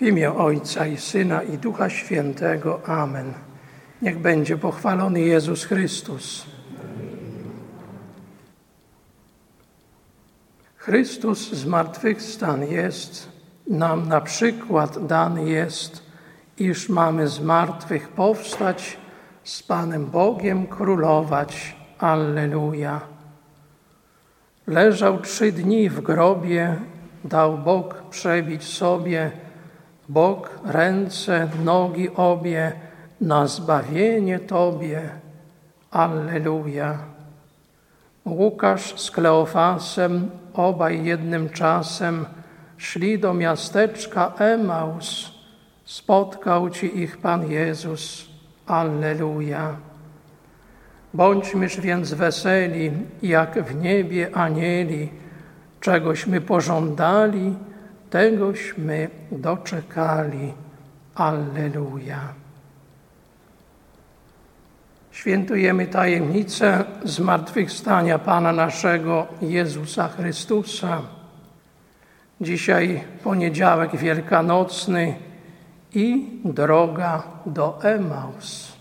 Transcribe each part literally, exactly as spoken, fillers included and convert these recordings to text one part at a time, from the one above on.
W imię Ojca i Syna i Ducha Świętego. Amen. Niech będzie pochwalony Jezus Chrystus. Chrystus zmartwychwstan jest, nam na przykład dany jest, iż mamy z martwych powstać, z Panem Bogiem królować. Alleluja. Leżał trzy dni w grobie, dał Bóg przebić sobie, Bóg ręce, nogi obie, na zbawienie Tobie. Alleluja. Łukasz z Kleofasem, obaj jednym czasem, szli do miasteczka Emaus. Spotkał Ci ich Pan Jezus. Alleluja. Bądźmyż więc weseli, jak w niebie anieli, czegośmy pożądali, tegośmy doczekali. Alleluja. Świętujemy tajemnicę zmartwychwstania Pana naszego Jezusa Chrystusa. Dzisiaj poniedziałek wielkanocny i droga do Emaus.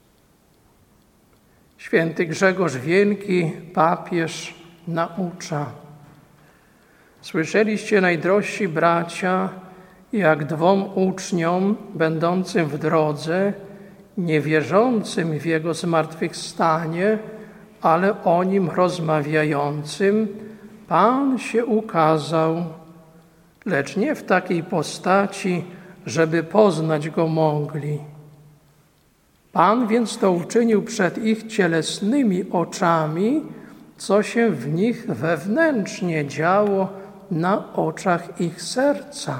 Święty Grzegorz Wielki, papież, naucza. Słyszeliście, najdrożsi bracia, jak dwom uczniom będącym w drodze, niewierzącym w Jego zmartwychwstanie, ale o Nim rozmawiającym, Pan się ukazał, lecz nie w takiej postaci, żeby poznać Go mogli. Pan więc to uczynił przed ich cielesnymi oczami, co się w nich wewnętrznie działo na oczach ich serca.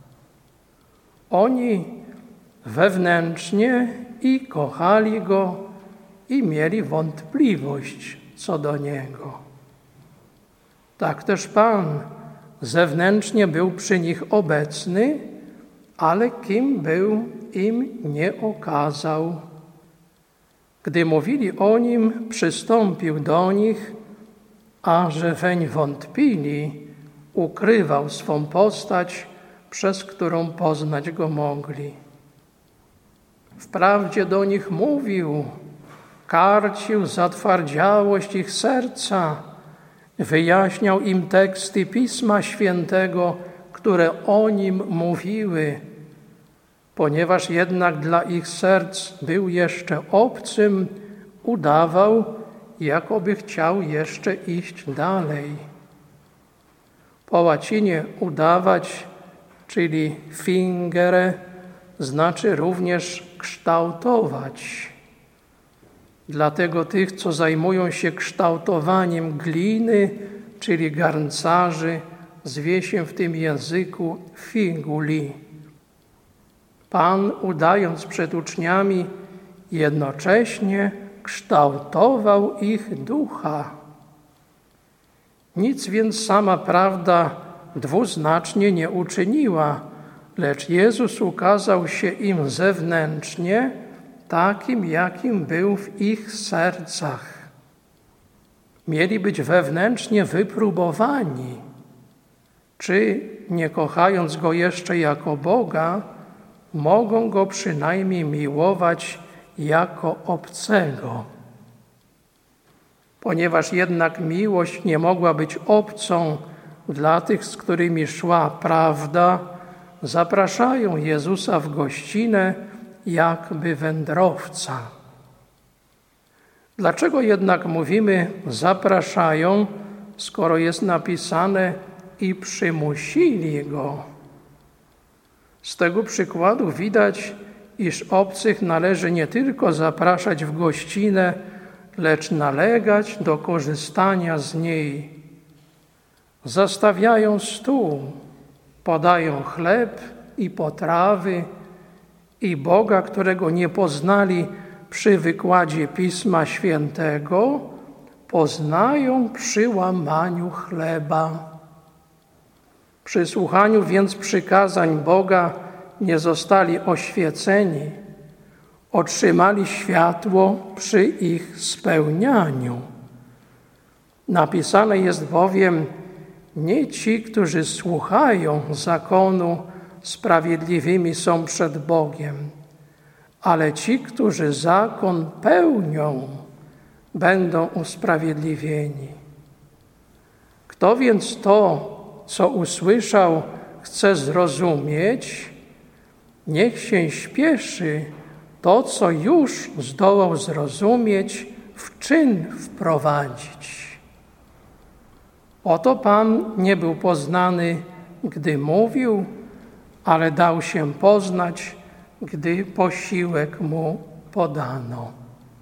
Oni wewnętrznie i kochali Go, i mieli wątpliwość co do Niego. Tak też Pan zewnętrznie był przy nich obecny, ale kim był, im nie okazał. Gdy mówili o Nim, przystąpił do nich, a że weń wątpili, ukrywał swą postać, przez którą poznać Go mogli. Wprawdzie do nich mówił, karcił zatwardziałość ich serca, wyjaśniał im teksty Pisma Świętego, które o Nim mówiły. Ponieważ jednak dla ich serc był jeszcze obcym, udawał, jakoby chciał jeszcze iść dalej. Po łacinie udawać, czyli fingere, znaczy również kształtować. Dlatego tych, co zajmują się kształtowaniem gliny, czyli garncarzy, zwie się w tym języku figuli. Pan, udając przed uczniami, jednocześnie kształtował ich ducha. Nic więc sama prawda dwuznacznie nie uczyniła, lecz Jezus ukazał się im zewnętrznie, takim, jakim był w ich sercach. Mieli być wewnętrznie wypróbowani, czy, nie kochając Go jeszcze jako Boga, mogą Go przynajmniej miłować jako obcego. Ponieważ jednak miłość nie mogła być obcą dla tych, z którymi szła prawda, zapraszają Jezusa w gościnę jakby wędrowca. Dlaczego jednak mówimy zapraszają, skoro jest napisane i przymusili Go? Z tego przykładu widać, iż obcych należy nie tylko zapraszać w gościnę, lecz nalegać do korzystania z niej. Zastawiają stół, podają chleb i potrawy i Boga, którego nie poznali przy wykładzie Pisma Świętego, poznają przy łamaniu chleba. Przy słuchaniu więc przykazań Boga nie zostali oświeceni, otrzymali światło przy ich spełnianiu. Napisane jest bowiem, nie ci, którzy słuchają zakonu, sprawiedliwymi są przed Bogiem, ale ci, którzy zakon pełnią, będą usprawiedliwieni. Kto więc to, co usłyszał, chce zrozumieć, niech się śpieszy to, co już zdołał zrozumieć, w czyn wprowadzić. Oto Pan nie był poznany, gdy mówił, ale dał się poznać, gdy posiłek mu podano.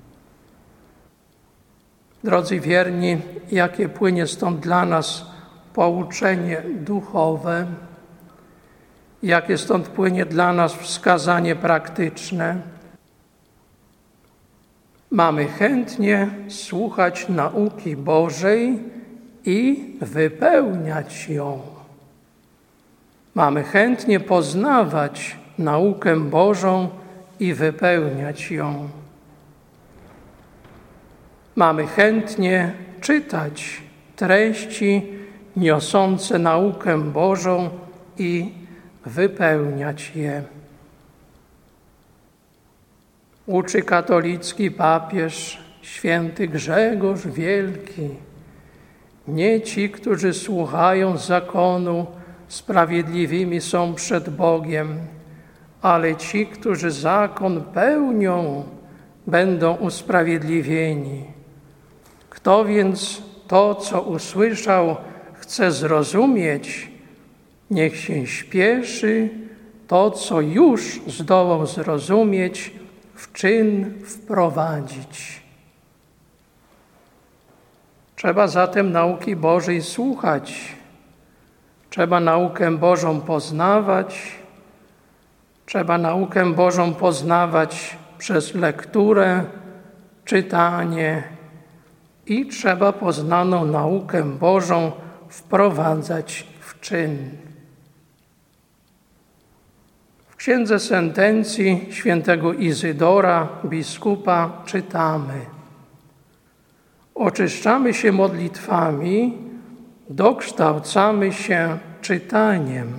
Drodzy wierni, jakie płynie stąd dla nas pouczenie duchowe, jakie stąd płynie dla nas wskazanie praktyczne. Mamy chętnie słuchać nauki Bożej i wypełniać ją. Mamy chętnie poznawać naukę Bożą i wypełniać ją. Mamy chętnie czytać treści niosące naukę Bożą i wypełniać je. Uczy katolicki papież święty Grzegorz Wielki: nie ci, którzy słuchają zakonu, sprawiedliwymi są przed Bogiem, ale ci, którzy zakon pełnią, będą usprawiedliwieni. Kto więc to, co usłyszał, chce zrozumieć, niech się śpieszy to, co już zdołał zrozumieć, w czyn wprowadzić. Trzeba zatem nauki Bożej słuchać. Trzeba naukę Bożą poznawać. Trzeba naukę Bożą poznawać przez lekturę, czytanie i trzeba poznaną naukę Bożą wprowadzać w czyn. W księdze sentencji świętego Izydora, biskupa, czytamy: oczyszczamy się modlitwami, dokształcamy się czytaniem.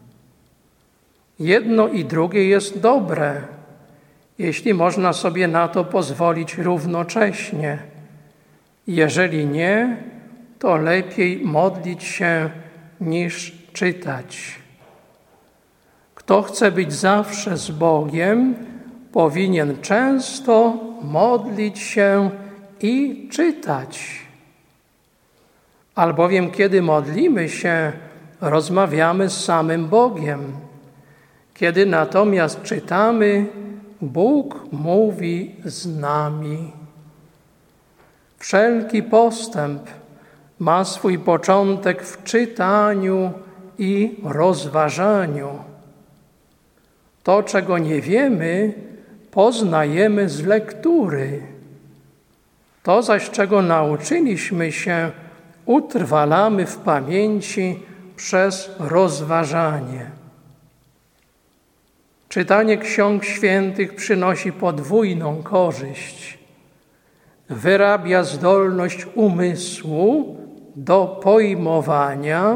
Jedno i drugie jest dobre, jeśli można sobie na to pozwolić równocześnie. Jeżeli nie, to lepiej modlić się niż czytać. Kto chce być zawsze z Bogiem, powinien często modlić się i czytać. Albowiem kiedy modlimy się, rozmawiamy z samym Bogiem. Kiedy natomiast czytamy, Bóg mówi z nami. Wszelki postęp ma swój początek w czytaniu i rozważaniu. To, czego nie wiemy, poznajemy z lektury. To zaś, czego nauczyliśmy się, utrwalamy w pamięci przez rozważanie. Czytanie ksiąg świętych przynosi podwójną korzyść. Wyrabia zdolność umysłu do pojmowania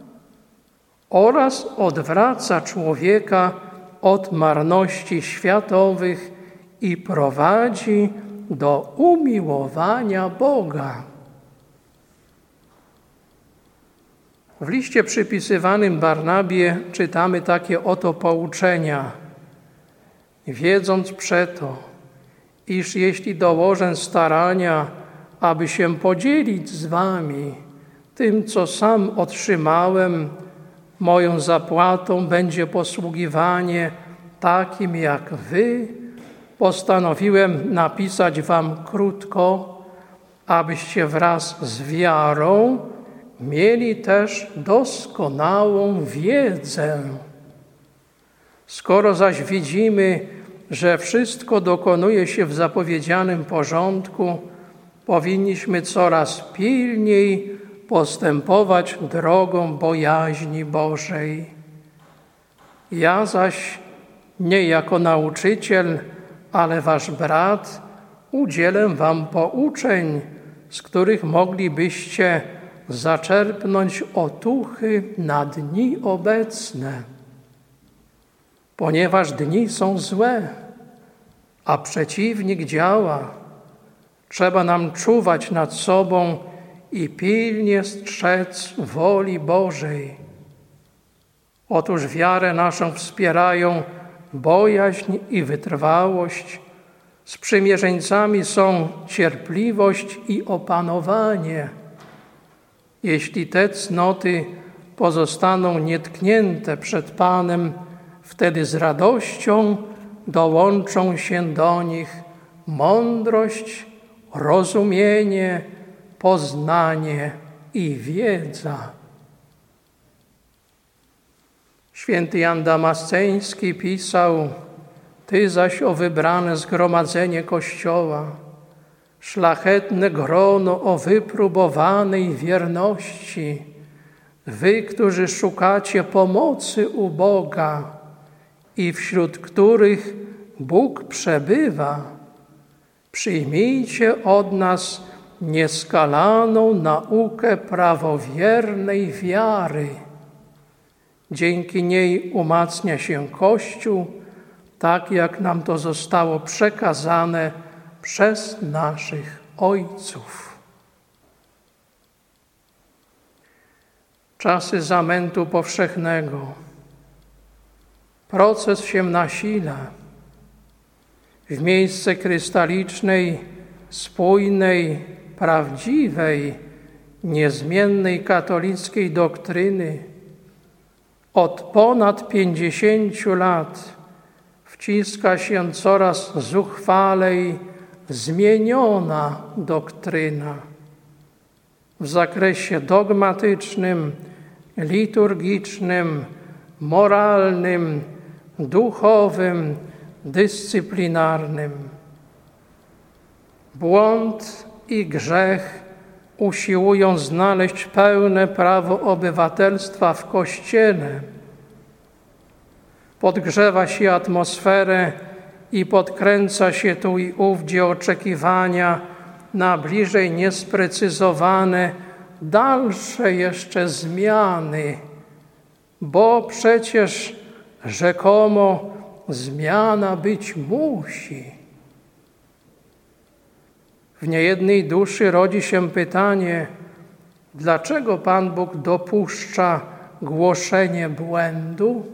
oraz odwraca człowieka od marności światowych i prowadzi do umiłowania Boga. W liście przypisywanym Barnabie czytamy takie oto pouczenia: wiedząc przeto, iż jeśli dołożę starania, aby się podzielić z wami tym, co sam otrzymałem, moją zapłatą będzie posługiwanie takim jak wy, postanowiłem napisać wam krótko, abyście wraz z wiarą mieli też doskonałą wiedzę. Skoro zaś widzimy, że wszystko dokonuje się w zapowiedzianym porządku, powinniśmy coraz pilniej postępować drogą bojaźni Bożej. Ja zaś, nie jako nauczyciel, ale wasz brat, udzielę wam pouczeń, z których moglibyście zaczerpnąć otuchy na dni obecne. ponieważ dni są złe, a przeciwnik działa. Trzeba nam czuwać nad sobą i pilnie strzec woli Bożej. Otóż wiarę naszą wspierają bojaźń i wytrwałość. Sprzymierzeńcami są cierpliwość i opanowanie. Jeśli te cnoty pozostaną nietknięte przed Panem, wtedy z radością dołączą się do nich mądrość, rozumienie, poznanie i wiedza. Święty Jan Damasceński pisał: Ty zaś, o wybrane zgromadzenie Kościoła, szlachetne grono o wypróbowanej wierności, wy, którzy szukacie pomocy u Boga i wśród których Bóg przebywa, przyjmijcie od nas nieskalaną naukę prawowiernej wiary. Dzięki niej umacnia się Kościół, tak jak nam to zostało przekazane przez naszych ojców. Czasy zamętu powszechnego. Proces się nasila. W miejsce krystalicznej, spójnej, prawdziwej, niezmiennej katolickiej doktryny od ponad pięćdziesięciu lat wciska się coraz zuchwalej zmieniona doktryna w zakresie dogmatycznym, liturgicznym, moralnym, duchowym, dyscyplinarnym. Błąd i grzech usiłują znaleźć pełne prawo obywatelstwa w Kościele. Podgrzewa się atmosferę i podkręca się tu i ówdzie oczekiwania na bliżej niesprecyzowane, dalsze jeszcze zmiany, bo przecież rzekomo zmiana być musi. W niejednej duszy rodzi się pytanie, dlaczego Pan Bóg dopuszcza głoszenie błędu?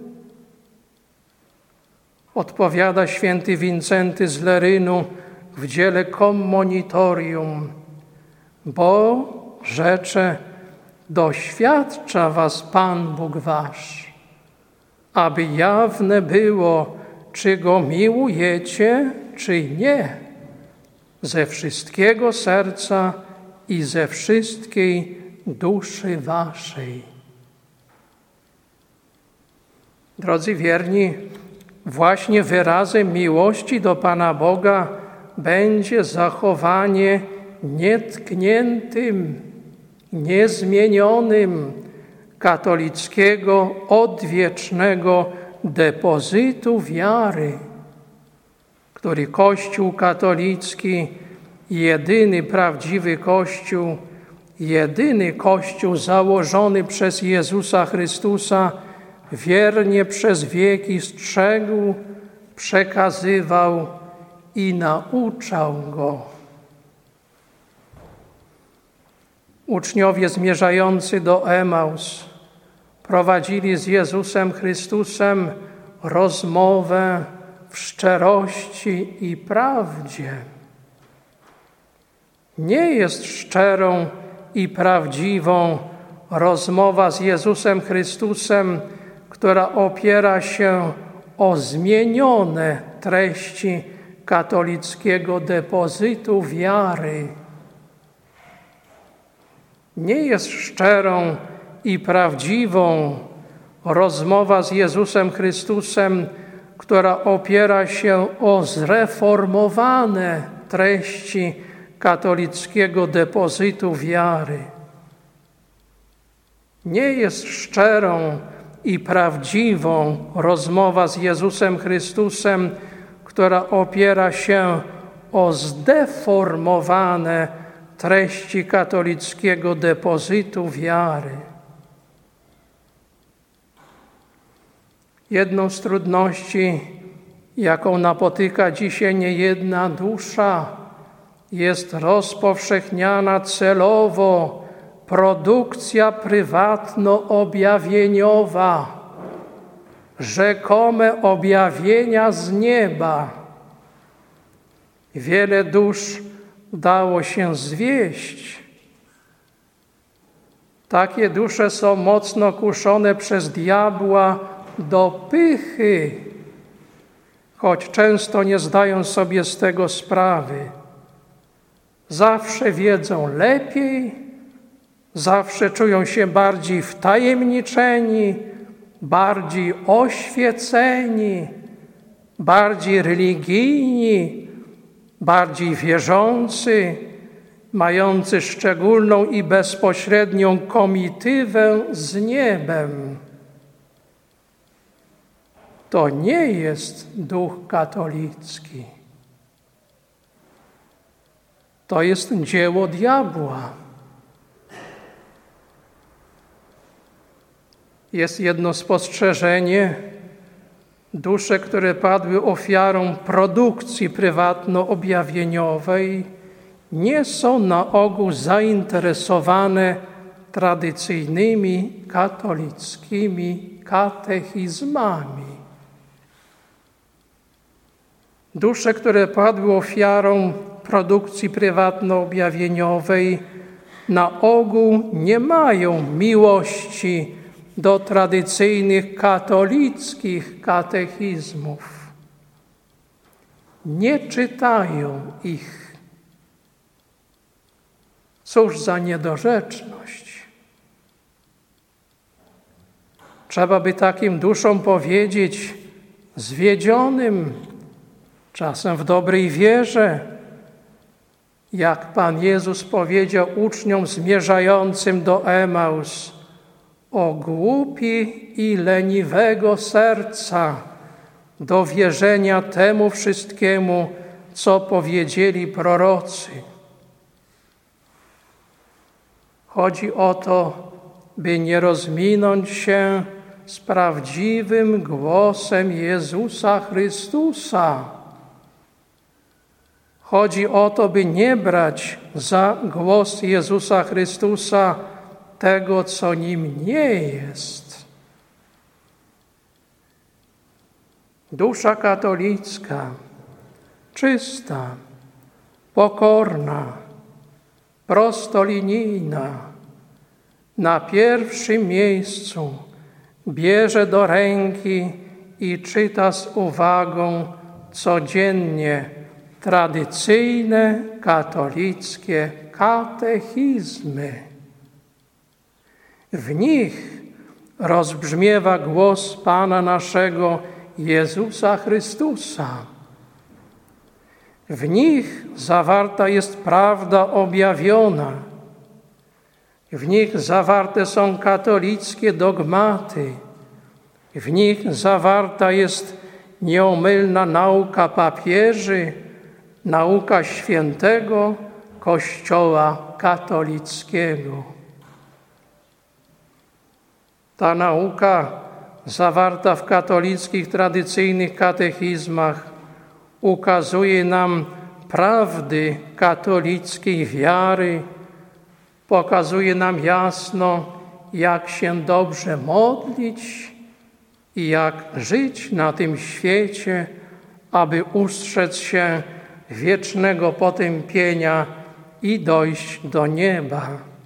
Odpowiada święty Wincenty z Lerynu w dziele Commonitorium, bo, rzecze, doświadcza was Pan Bóg wasz, aby jawne było, czy Go miłujecie, czy nie, ze wszystkiego serca i ze wszystkiej duszy waszej. Drodzy wierni, właśnie wyrazem miłości do Pana Boga będzie zachowanie nietkniętym, niezmienionym katolickiego, odwiecznego depozytu wiary, który Kościół katolicki, jedyny prawdziwy Kościół, jedyny Kościół założony przez Jezusa Chrystusa, wiernie przez wieki strzegł, przekazywał i nauczał go. Uczniowie zmierzający do Emaus prowadzili z Jezusem Chrystusem rozmowę w szczerości i prawdzie. Nie jest szczerą i prawdziwą rozmowa z Jezusem Chrystusem, która opiera się o zmienione treści katolickiego depozytu wiary. Nie jest szczerą i prawdziwą rozmowa z Jezusem Chrystusem, która opiera się o zreformowane treści katolickiego depozytu wiary. Nie jest szczerą i prawdziwą rozmowa z Jezusem Chrystusem, która opiera się o zdeformowane treści katolickiego depozytu wiary. Jedną z trudności, jaką napotyka dzisiaj niejedna dusza, jest rozpowszechniana celowo produkcja prywatno-objawieniowa, rzekome objawienia z nieba. Wiele dusz dało się zwieść. Takie dusze są mocno kuszone przez diabła do pychy, choć często nie zdają sobie z tego sprawy. Zawsze wiedzą lepiej, zawsze czują się bardziej wtajemniczeni, bardziej oświeceni, bardziej religijni, bardziej wierzący, mający szczególną i bezpośrednią komitywę z niebem. To nie jest duch katolicki. To jest dzieło diabła. Jest jedno spostrzeżenie. Dusze, które padły ofiarą produkcji prywatno-objawieniowej, nie są na ogół zainteresowane tradycyjnymi katolickimi katechizmami. Dusze, które padły ofiarą produkcji prywatno-objawieniowej, na ogół nie mają miłości do tradycyjnych katolickich katechizmów. Nie czytają ich. Cóż za niedorzeczność. Trzeba by takim duszom powiedzieć, zwiedzionym, czasem w dobrej wierze, jak Pan Jezus powiedział uczniom zmierzającym do Emaus: o głupi i leniwego serca do wierzenia temu wszystkiemu, co powiedzieli prorocy. Chodzi o to, by nie rozminąć się z prawdziwym głosem Jezusa Chrystusa. Chodzi o to, by nie brać za głos Jezusa Chrystusa tego, co nim nie jest. Dusza katolicka, czysta, pokorna, prostolinijna, na pierwszym miejscu bierze do ręki i czyta z uwagą codziennie tradycyjne katolickie katechizmy. W nich rozbrzmiewa głos Pana naszego Jezusa Chrystusa. W nich zawarta jest prawda objawiona. W nich zawarte są katolickie dogmaty. W nich zawarta jest nieomylna nauka papieży, nauka świętego Kościoła katolickiego. Ta nauka zawarta w katolickich tradycyjnych katechizmach ukazuje nam prawdy katolickiej wiary, pokazuje nam jasno, jak się dobrze modlić i jak żyć na tym świecie, aby ustrzec się wiecznego potępienia i dojść do nieba.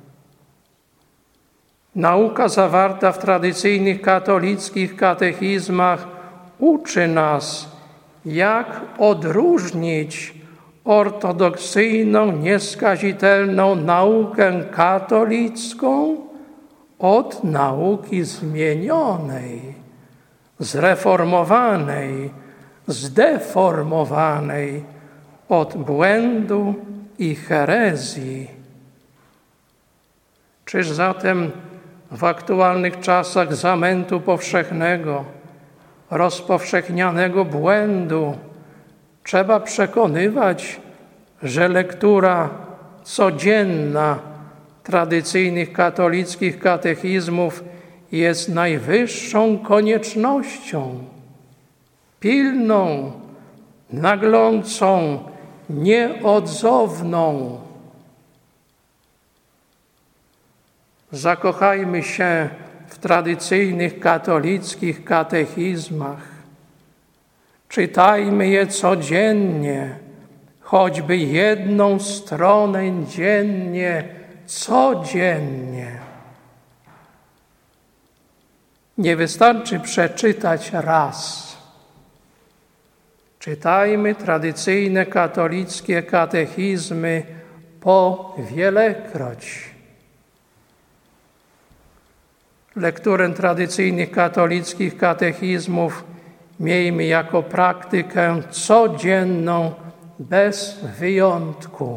Nauka zawarta w tradycyjnych katolickich katechizmach uczy nas, jak odróżnić ortodoksyjną, nieskazitelną naukę katolicką od nauki zmienionej, zreformowanej, zdeformowanej, od błędu i herezji. Czyż zatem w aktualnych czasach zamętu powszechnego, rozpowszechnianego błędu trzeba przekonywać, że lektura codzienna tradycyjnych katolickich katechizmów jest najwyższą koniecznością, pilną, naglącą, nieodzowną. Zakochajmy się w tradycyjnych katolickich katechizmach. Czytajmy je codziennie, choćby jedną stronę dziennie, codziennie. Nie wystarczy przeczytać raz. Czytajmy tradycyjne katolickie katechizmy po wielekroć. Lekturę tradycyjnych katolickich katechizmów miejmy jako praktykę codzienną, bez wyjątku.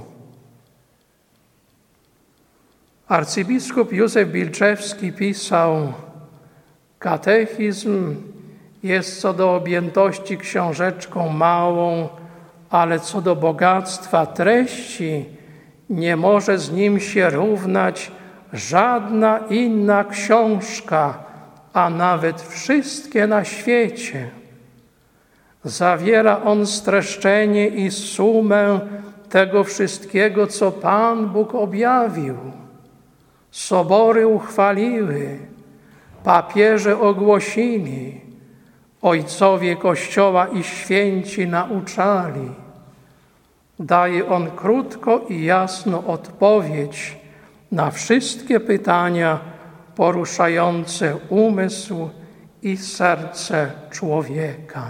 Arcybiskup Józef Bilczewski pisał: katechizm jest co do objętości książeczką małą, ale co do bogactwa treści nie może z nim się równać żadna inna książka, a nawet wszystkie na świecie. Zawiera on streszczenie i sumę tego wszystkiego, co Pan Bóg objawił. Sobory uchwaliły, papieże ogłosili, ojcowie Kościoła i święci nauczali. Daje on krótko i jasno odpowiedź na wszystkie pytania poruszające umysł i serce człowieka.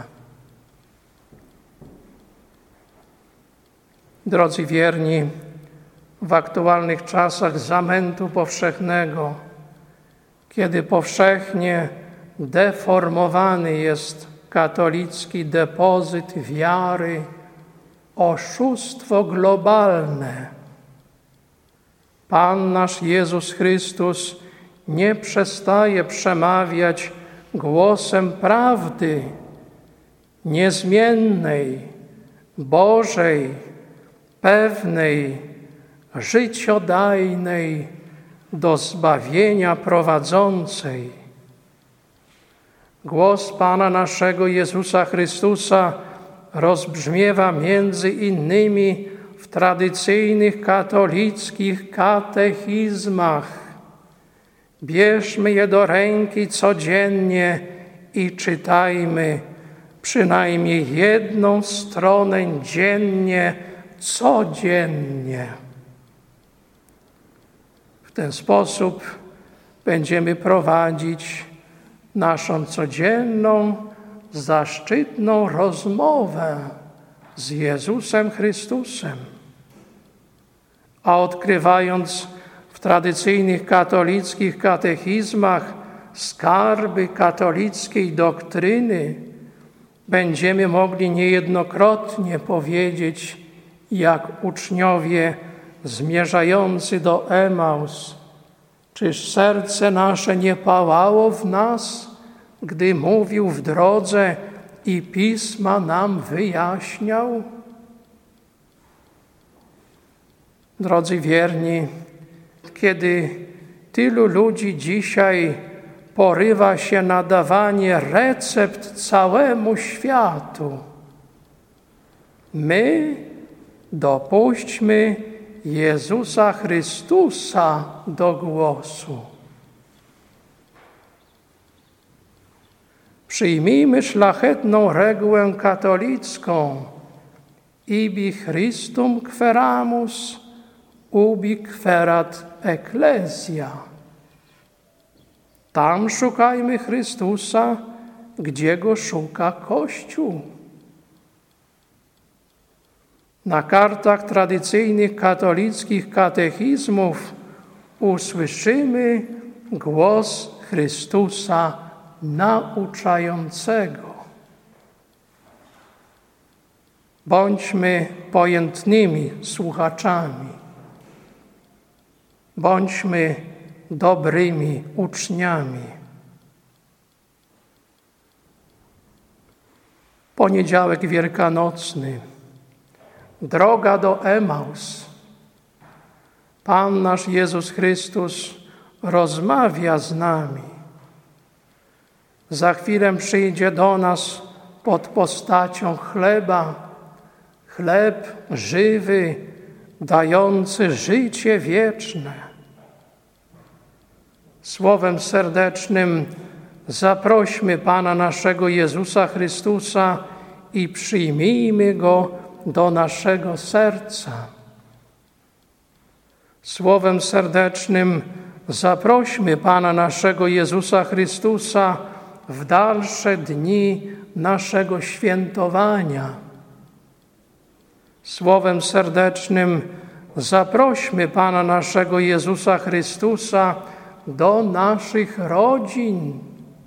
Drodzy wierni, w aktualnych czasach zamętu powszechnego, kiedy powszechnie deformowany jest katolicki depozyt wiary, oszustwo globalne, Pan nasz Jezus Chrystus nie przestaje przemawiać głosem prawdy, niezmiennej, Bożej, pewnej, życiodajnej, do zbawienia prowadzącej. Głos Pana naszego Jezusa Chrystusa rozbrzmiewa między innymi w tradycyjnych katolickich katechizmach. Bierzmy je do ręki codziennie i czytajmy przynajmniej jedną stronę dziennie, codziennie. W ten sposób będziemy prowadzić naszą codzienną, zaszczytną rozmowę z Jezusem Chrystusem. A odkrywając w tradycyjnych katolickich katechizmach skarby katolickiej doktryny, będziemy mogli niejednokrotnie powiedzieć, jak uczniowie zmierzający do Emaus: czyż serce nasze nie pałało w nas, gdy mówił w drodze i Pisma nam wyjaśniał? Drodzy wierni, kiedy tylu ludzi dzisiaj porywa się na dawanie recept całemu światu, my dopuśćmy Jezusa Chrystusa do głosu. Przyjmijmy szlachetną regułę katolicką: ibi Christum queramus, ubi querat ecclesia. Tam szukajmy Chrystusa, gdzie Go szuka Kościół. Na kartach tradycyjnych katolickich katechizmów usłyszymy głos Chrystusa nauczającego. Bądźmy pojętnymi słuchaczami. Bądźmy dobrymi uczniami. Poniedziałek wielkanocny. Droga do Emaus. Pan nasz Jezus Chrystus rozmawia z nami. za chwilę przyjdzie do nas pod postacią chleba, chleb żywy, dający życie wieczne. Słowem serdecznym zaprośmy Pana naszego Jezusa Chrystusa i przyjmijmy Go do naszego serca. Słowem serdecznym zaprośmy Pana naszego Jezusa Chrystusa w dalsze dni naszego świętowania. Słowem serdecznym zaprośmy Pana naszego Jezusa Chrystusa do naszych rodzin.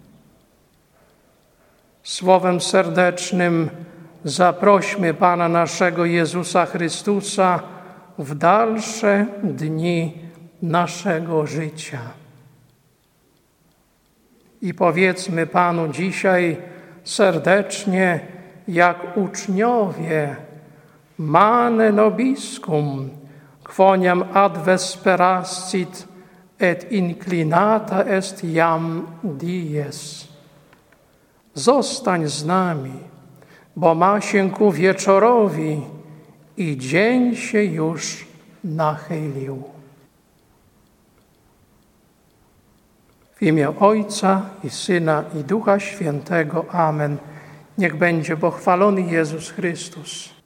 Słowem serdecznym zaprośmy Pana naszego Jezusa Chrystusa w dalsze dni naszego życia. I powiedzmy Panu dzisiaj serdecznie, jak uczniowie: Mane nobiscum, quoniam ad vesperascit, et inclinata est jam dies. Zostań z nami, bo ma się ku wieczorowi i dzień się już nachylił. W imię Ojca i Syna i Ducha Świętego. Amen. Niech będzie pochwalony Jezus Chrystus.